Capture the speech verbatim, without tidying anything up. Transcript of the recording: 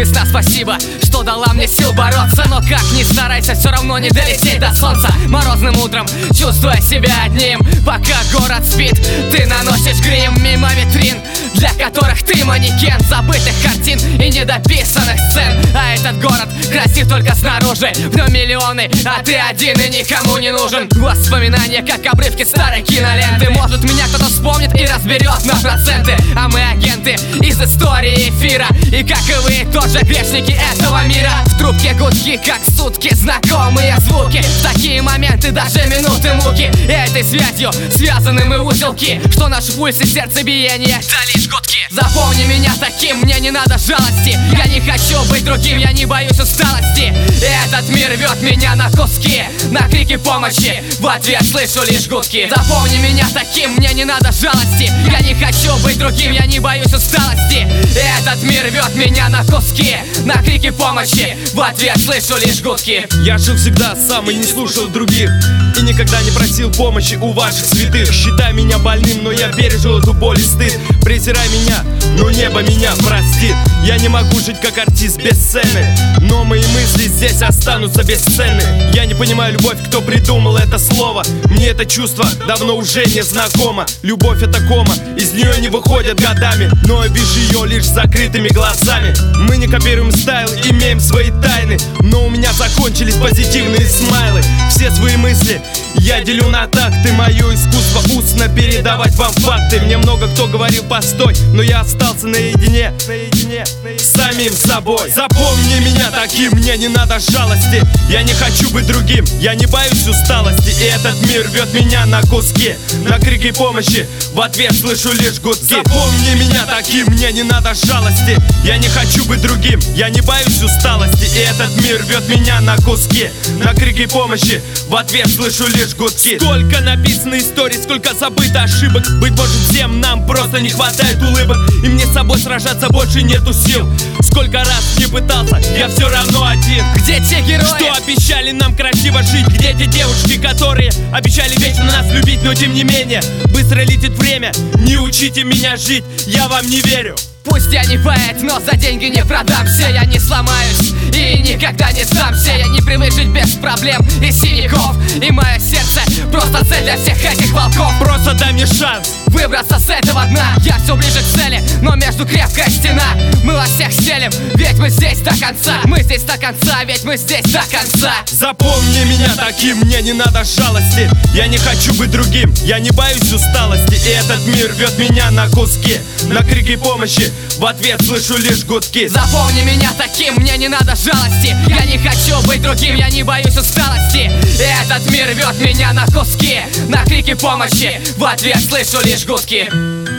весна, спасибо, что дала мне сил бороться. Но как ни старайся, все равно не долететь до солнца. Морозным утром, чувствуя себя одним, пока город спит, ты наносишь грим мимо витрин, для которых ты манекен забытых картин и недописанных сцен. А этот город красив только снаружи, в нем миллионы, а ты один и никому не нужен. Воспоминания, как обрывки старой киноленты. Может, меня кто-то вспомнит и разберет на проценты. А мы агенты из истории эфира, и как и вы, тоже грешники этого мира. В трубке гудки, как сутки, знакомые звуки. В такие моменты даже минуты муки. И этой связью связаны мы узелки, что наш пульс и сердцебиение да лишь гудки. Запомни меня таким, мне не надо жалости. Я не хочу быть другим, я не боюсь усталости. И этот мир рвет меня на куски. На крики помощи в ответ слышу лишь гудки. Запомни меня таким, мне не надо жалости. Я не хочу быть другим, я не боюсь усталости. И этот мир рвет меня на куски. На крики помощи в ответ слышу лишь гудки. Я жил всегда сам и не слушал других, и никогда не просил помощи у ваших святых. Считай меня больным, но я пережил эту боль и стыд. Презирай меня, но небо меня простит. Я не могу жить как артист без сцены, но мои мысли здесь останутся бесценны. Я не понимаю любовь, кто придумал это слово. Мне это чувство давно уже не знакомо. Любовь это кома, из нее не выходят годами, но я вижу ее лишь закрытыми глазами. Мы не копируем стайл, имеем свои тайны, но у меня закончились позитивные смайлы. Все свои мысли я делю на такты. Мое искусство устно передавать вам факты. Мне много кто говорил постой, но я остался наедине, наедине с самим собой. Запомни меня таким, мне не надо жалости. Я не хочу быть другим, я не боюсь усталости. И этот мир рвет меня на куски. На крики помощи в ответ слышу лишь гудки. Запомни меня таким, мне не надо жалости. Я не хочу быть другим, я не боюсь усталости. И этот мир рвет меня на куски. На крики помощи в ответ слышу лишь гудки. Сколько написано историй, сколько забыто ошибок. Быть может, всем нам просто не хватает улыбок, и мне с собой сражаться больше нету сил. Сколько раз не пытался, я все равно один. Где те герои, что обещали нам красиво жить? Где те девушки, которые обещали вечно нас любить? Но тем не менее, быстро летит время. Не учите меня жить, я вам не верю. Пусть я не поэт, но за деньги не продамся. Я не сломаюсь и никогда не сдамся. Я не привык жить без проблем и синяков. И мое сердце просто цель для всех этих волков. Просто дай мне шанс выбраться с этого дна. Я все ближе к цели, но между крепкая стена. Мы во всех стелим, ведь мы здесь до конца. Мы здесь до конца, ведь мы здесь до конца. Запомни меня таким, мне не надо жалости. Я не хочу быть другим, я не боюсь усталости. И этот мир рвет меня на куски. На крики помощи в ответ слышу лишь гудки. Запомни меня таким, мне не надо жалости. Я не хочу быть другим, я не боюсь усталости. И этот мир рвет меня на куски. На крики помощи в ответ слышу лишь гудки.